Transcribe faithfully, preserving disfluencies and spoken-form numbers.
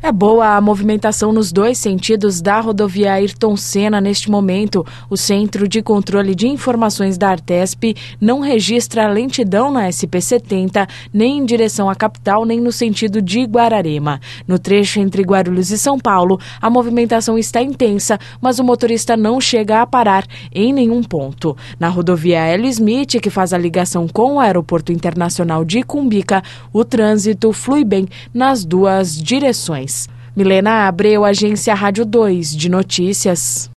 É boa a movimentação nos dois sentidos da rodovia Ayrton Senna neste momento. O Centro de Controle de Informações da Artesp não registra lentidão na S P setenta, nem em direção à capital, nem no sentido de Guararema. No trecho entre Guarulhos e São Paulo, a movimentação está intensa, mas o motorista não chega a parar em nenhum ponto. Na rodovia Hélio Smith, que faz a ligação com o Aeroporto Internacional de Cumbica, o trânsito flui bem nas duas direções. Milena Abreu, Agência Rádio dois de Notícias.